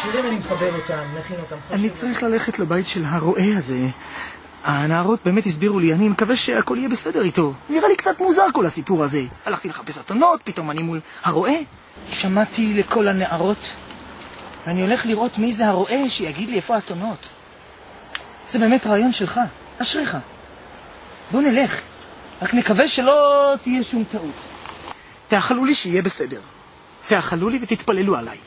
השירים אני מחבר אותם, מכין אותם. אני צריך ללכת לבית של הרועה הזה. הנערות באמת הסבירו לי, אני מקווה שהכל יהיה בסדר איתו. נראה לי קצת מוזר כל הסיפור הזה. הלכתי לחפש אתונות, פתאום אני מול הרועה. שמעתי לכל הנערות, ואני הולך לראות מי זה הרועה שיגיד לי איפה האתונות. זה באמת רעיון שלך, אשריך. בוא נלך, רק נקווה שלא תהיה שום טעות. תאחלו לי שיהיה בסדר. תאחלו לי ותתפללו עליי.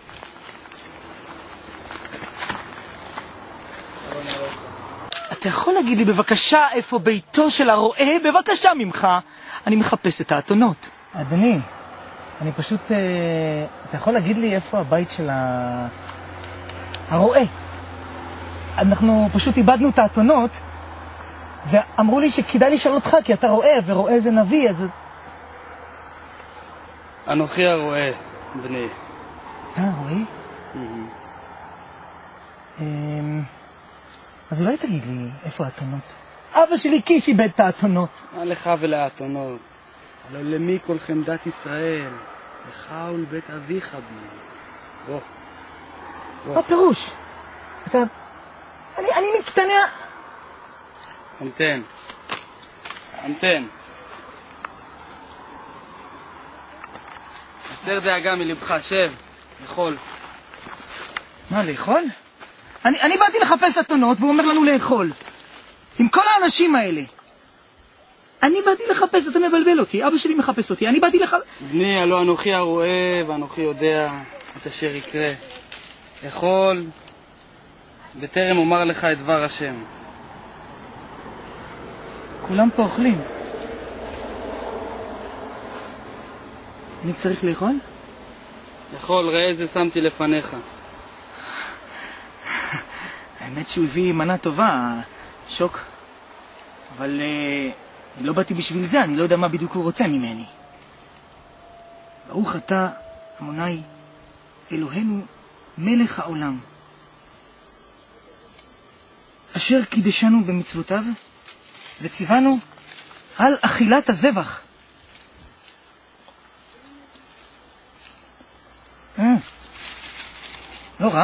אתה יכול להגיד לי בבקשה איפה ביתו של הרועה? בבקשה ממך. אני מחפש את האתונות. אדוני, אני פשוט... אתה יכול להגיד לי איפה הבית של הרועה? אנחנו פשוט איבדנו את האתונות, ואמרו לי שכדאי לשאול אותך, כי אתה רועה, ורועה זה נביא, אז... אנוכי הרועה, בני. אתה רועה? אז אולי תגיד לי איפה האתונות? אבא שלי קיש איבד את האתונות. מה לך ולאתונות? הלוא למי כל חמדת ישראל? לך ולבית אביך בני. בוא. מה פירוש? אני מתקנע. המתן. המתן. הסר דאגה מלבך, שב, לאכול. מה, לאכול? אני באתי לחפש אתונות והוא אומר לנו לאכול. עם כל האנשים האלה. אני באתי לחפש, אתה מבלבל אותי, אבא שלי מחפש אותי, אני באתי בני, הלא אנוכי הרואה ואנוכי יודע את אשר יקרה. לאכול, בטרם אומר לך את דבר השם. כולם פה אוכלים. אני צריך לאכול? לאכול, ראה זה שמתי לפניך. האמת שהוא הביא מנה טובה, שוק. אבל אני לא באתי בשביל זה, אני לא יודע מה בדיוק הוא רוצה ממני. ברוך אתה, אדוני, אלוהינו, מלך העולם, אשר קידשנו במצוותיו, וציוונו על אכילת הזבח. לא רע.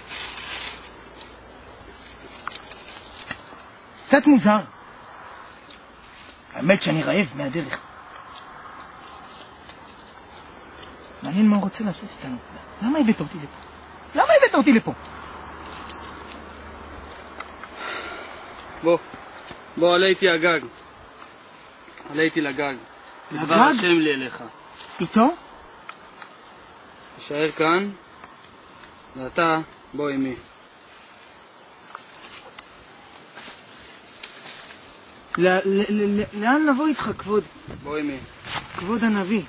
קצת מוזר. האמת שאני רעב מהדרך. מעניין מה הוא רוצה לעשות איתנו. למה הבאת אותי לפה? למה הבאת אותי לפה? בוא, עלה איתי הגג. עלה איתי לגג. דבר השם לי אליך. איתו? תישאר כאן, ואתה בוא עמי. לאן לבוא איתך, כבוד? בוא עמי. כבוד הנביא.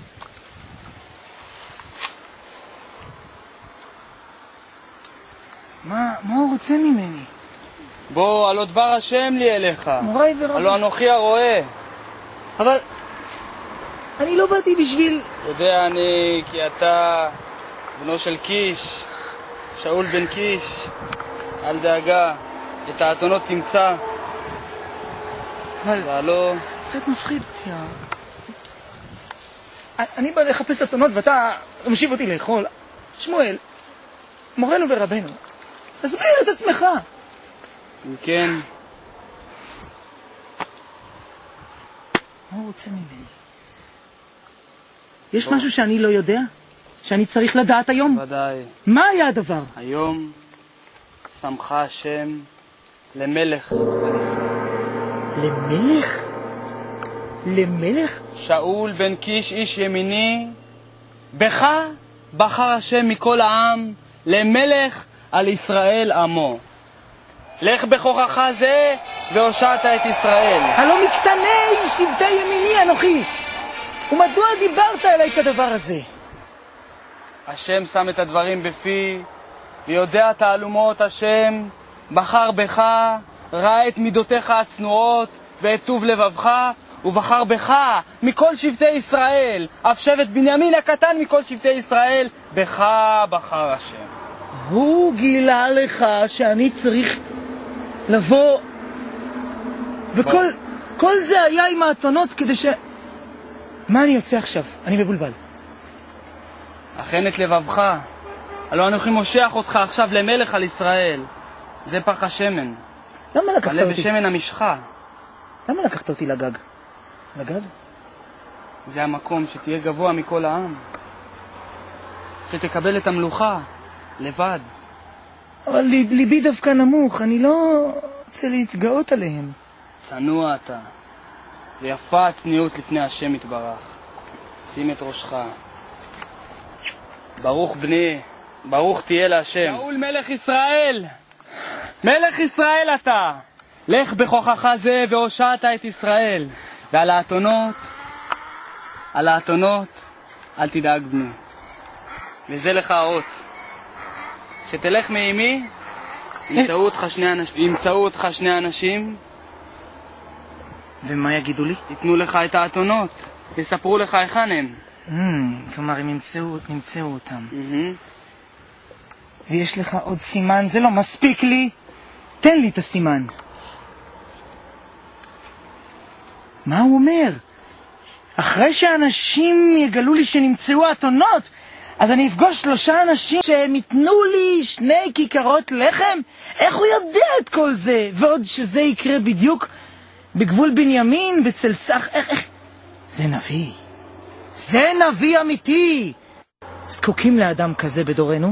מה הוא רוצה ממני? בוא, הלא דבר השם לי אליך. מוריי ורבי. הלא אנוכי הרועה. אבל אני לא באתי בשביל... יודע אני כי אתה בנו של קיש, שאול בן קיש. אל דאגה, את האתונות תמצא. אבל... והלא... קצת מפחיד אותי. אני בא לחפש אתונות ואתה משיב אותי לאכול. שמואל, מורנו ורבנו, תסביר את עצמך. אם כן... מה הוא רוצה ממני? יש משהו שאני לא יודע? שאני צריך לדעת היום? ודאי. מה היה הדבר? היום שמך השם למלך על ישראל. למלך? למלך? שאול בן קיש איש ימיני, בך בחר השם מכל העם למלך על ישראל עמו. לך בכוחך זה והושעת את ישראל. הלא מקטני שבטי ימיני אנוכי. ומדוע דיברת אליי כדבר הזה? השם שם את הדברים בפי, ויודע תעלומות השם, בחר בך, ראה את מידותיך הצנועות ואת טוב לבבך, ובחר בך מכל שבטי ישראל, אף שבט בנימין הקטן מכל שבטי ישראל, בך בחר השם. הוא גילה לך שאני צריך לבוא, וכל זה היה עם האתונות כדי מה אני עושה עכשיו? אני מבולבל. הכן את לבבך, הלא אנוכי מושך אותך עכשיו למלך על ישראל. זה פח השמן. למה לקחת מלא אותי? בשמן המשחה. למה לקחת אותי לגג? לגג? זה המקום שתהיה גבוה מכל העם. שתקבל את המלוכה, לבד. אבל ליבי דווקא נמוך, אני לא רוצה להתגאות עליהם. צנוע אתה, ויפה הצניעות לפני השם יתברך. שים את ראשך. ברוך בני, ברוך תהיה להשם. שאול מלך ישראל! מלך ישראל אתה! לך בכוחך זה והושעת את ישראל. ועל האתונות, אל תדאג בני. וזה לך האות. שתלך מימי, ימצאו אותך שני אנשים. ומה יגידו לי? ייתנו לך את האתונות, יספרו לך היכן הם. כלומר, הם ימצאו אותם. ויש לך עוד סימן, זה לא מספיק לי. תן לי את הסימן. מה הוא אומר? אחרי שאנשים יגלו לי שנמצאו האתונות, אז אני אפגוש 3 אנשים שהם ייתנו לי 2 כיכרות לחם? איך הוא יודע את כל זה? ועוד שזה יקרה בדיוק בגבול בנימין, בצלצח, איך? זה נביא. זה נביא אמיתי. זקוקים לאדם כזה בדורנו?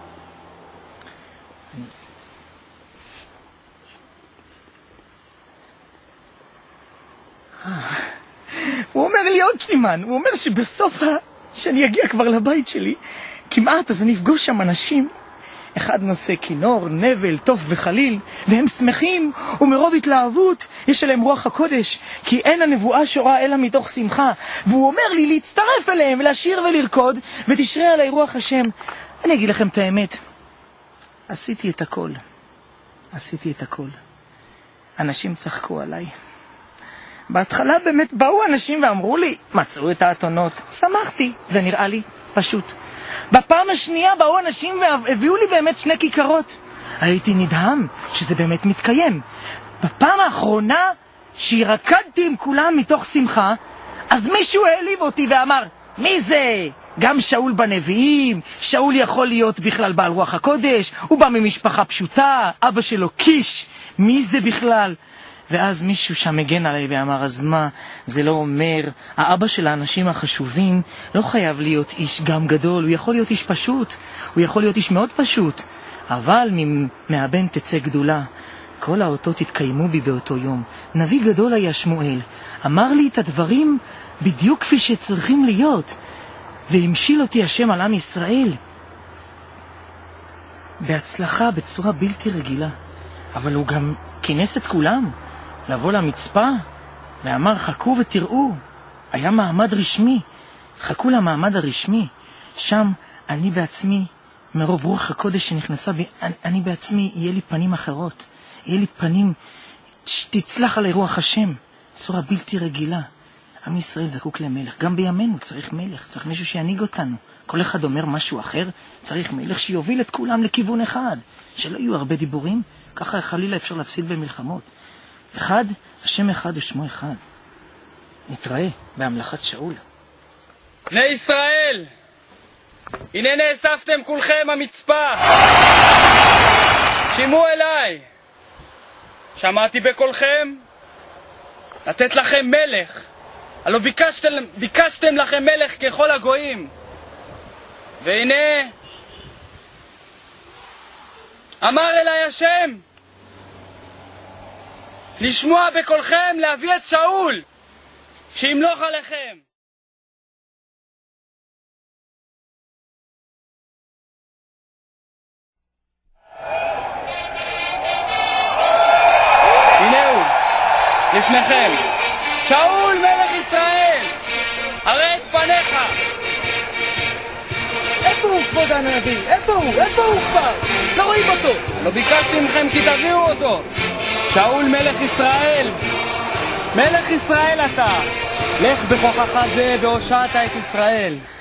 הוא אומר לי עוד סימן. הוא אומר שבסוף שאני אגיע כבר לבית שלי, כמעט, אז אני אפגוש שם אנשים. אחד נושא כינור, נבל, תוף וחליל, והם שמחים, ומרוב התלהבות יש עליהם רוח הקודש, כי אין הנבואה שורה אלא מתוך שמחה. והוא אומר לי להצטרף אליהם ולשיר ולרקוד, ותשרה עליי רוח השם. אני אגיד לכם את האמת, עשיתי את הכל. אנשים צחקו עליי. בהתחלה באמת באו אנשים ואמרו לי, מצאו את האתונות. שמחתי, זה נראה לי פשוט. בפעם השנייה באו אנשים והביאו לי באמת 2 כיכרות. הייתי נדהם שזה באמת מתקיים. בפעם האחרונה שהרקדתי עם כולם מתוך שמחה, אז מישהו העליב אותי ואמר, מי זה? גם שאול בנביאים? שאול יכול להיות בכלל בעל רוח הקודש? הוא בא ממשפחה פשוטה, אבא שלו קיש, מי זה בכלל? ואז מישהו שם מגן עליי ואמר, אז מה, זה לא אומר, האבא של האנשים החשובים לא חייב להיות איש גם גדול, הוא יכול להיות איש פשוט, הוא יכול להיות איש מאוד פשוט, אבל מהבן תצא גדולה. כל האותות התקיימו בי באותו יום. נביא גדול היה שמואל, אמר לי את הדברים בדיוק כפי שצריכים להיות, והמשיל אותי השם על עם ישראל בהצלחה בצורה בלתי רגילה. אבל הוא גם כינס את כולם לבוא למצפה ואמר, חכו ותראו. היה מעמד רשמי, חכו למעמד הרשמי. שם אני בעצמי, מרוב רוח הקודש שנכנסה בי, אני בעצמי, יהיה לי פנים אחרות, יהיה לי פנים, תצלח עלי רוח השם בצורה בלתי רגילה. עם ישראל זקוק למלך, גם בימינו צריך מלך, צריך מישהו שינהיג אותנו. כל אחד אומר משהו אחר, צריך מלך שיוביל את כולם לכיוון אחד, שלא יהיו הרבה דיבורים, ככה חלילה אפשר להפסיד במלחמות. אחד, השם אחד ושמו אחד. נתראה בהמלכת שאול. בני ישראל, הנה נאספתם כולכם המצפה. שימו אליי. שמעתי בקולכם לתת לכם מלך. הלא ביקשתם לכם מלך ככל הגויים. והנה אמר אליי השם לשמוע בקולכם להביא את שאול שימלוך עליכם. הנה הוא לפניכם, שאול מלך ישראל, הראה את פניך. איפה הוא כבוד הנביא? איפה הוא כבר? לא רואים אותו. לא ביקשתי מכם כי תביאו אותו. שאול מלך ישראל, מלך ישראל אתה, לך בכוחך זה והושעת את ישראל.